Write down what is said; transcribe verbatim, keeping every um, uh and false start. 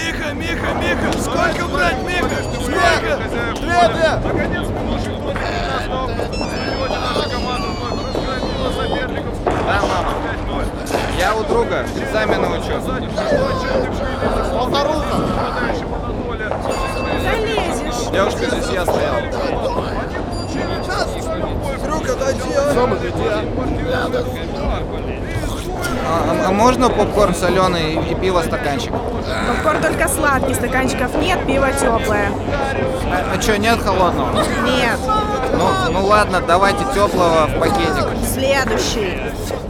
Миха, Миха, Миха! Сколько брать, Миха? Сколько? Две, две! Наконец, в минувший вторник девятнадцатого августа на стадионе наша команда вновь разгромила соперников с Да, мама. пять ноль. Я у друга экзамены учу. Полторуха! Залезешь. Девушка, здесь я стоял. Друг, отойди, а! Сам отойди, А, а можно попкорн соленый и, и пиво стаканчик? Попкорн только сладкий, стаканчиков нет, пиво теплое. А, а что, нет холодного? Нет. Ну, ну ладно, давайте теплого в пакетик. Следующий.